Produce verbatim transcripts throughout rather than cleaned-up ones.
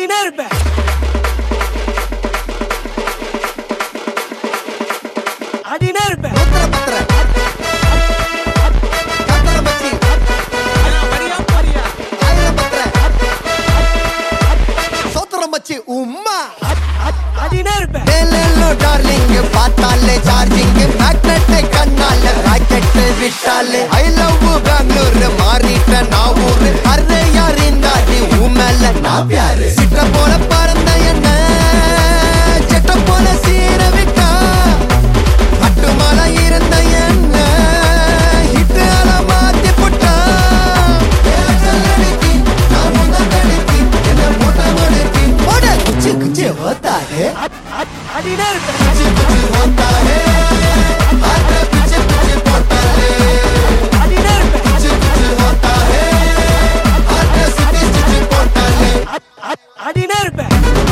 ஆடினே இருப்பேன். ஆடினே இருப்பேன். உம்மா ஆடினே இருப்பேன். டேலோ டார்லிங் பார்த்தாலே சார்ஜிங் மேக்னெட் கண்ணால ராக்கெட் விட்டாலே ஐ லவ் பெங்களூர் மாறிட்ட நான் ஊரு அரே யார் இந்தாடி உமேல நான் பியாரு சிட்ட போல பறந்த என்ன செட்ட போல சீர விட்டா அட்டுமலை இருந்த என்ன ஹிட்டால மாத்தி புட்டா சொல்லடிக்கி நான் முந்தடிக்கி என்ன போட்ட மடிக்கி போட குச்சி குச்சி होता है ஆடினே இருப்பேன். कुछ कुछ होता है हाथ पीछे पीछे पड़ता है ஆடினே இருப்பேன். कुछ कुछ होता है हाथ सीधे सीधे पड़ता है ஆடினே இருப்பேன்.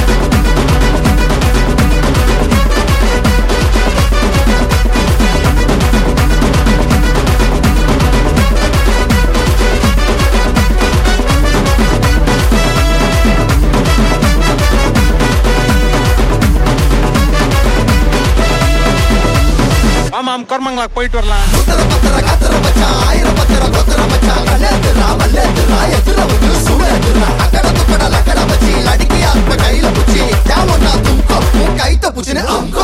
ஆமாம் கர்மங்களா போயிட்டு வரலாம். பத்தர பத்தர கத்தர மச்சான் ஆயிரம் பத்தர கொத்தர மச்சான் கல்லேத்துறா மல்லேத்துறா எத்துற வந்து சூடேத்துறா அக்கட துக்கட லக்கட மச்சி லடிக்கி ஆத்ம கையில புச்சி தேவன்னா தும்கோ உன் கைத்த புச்சினு அம்கோ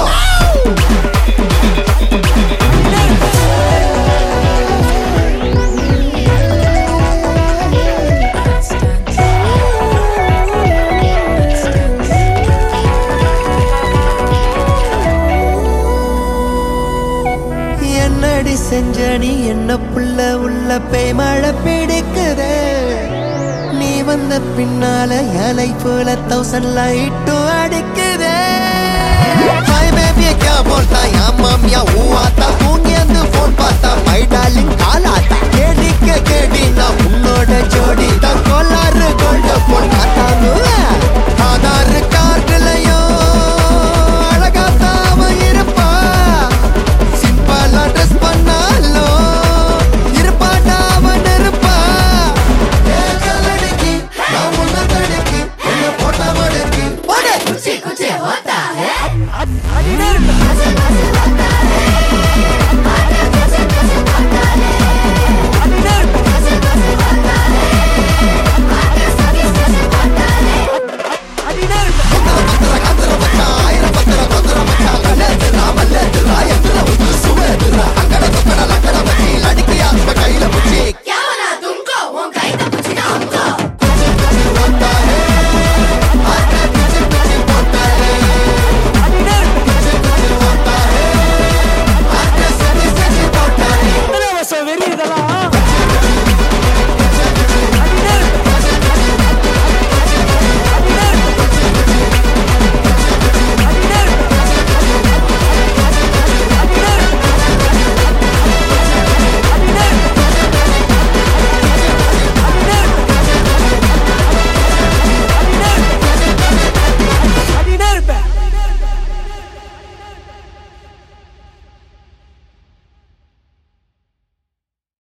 என்னடி செஞ்சடி என்ன புள்ள உள்ள பேய் மழை பிடிக்குதே நீ வந்த பின்னால இலை போல தௌசண்ட் லைட்டும் அடிக்குதே हाय बेबी क्या बोलता या मामिया हुआ था तू ने फोन पाता माय डार्लिंग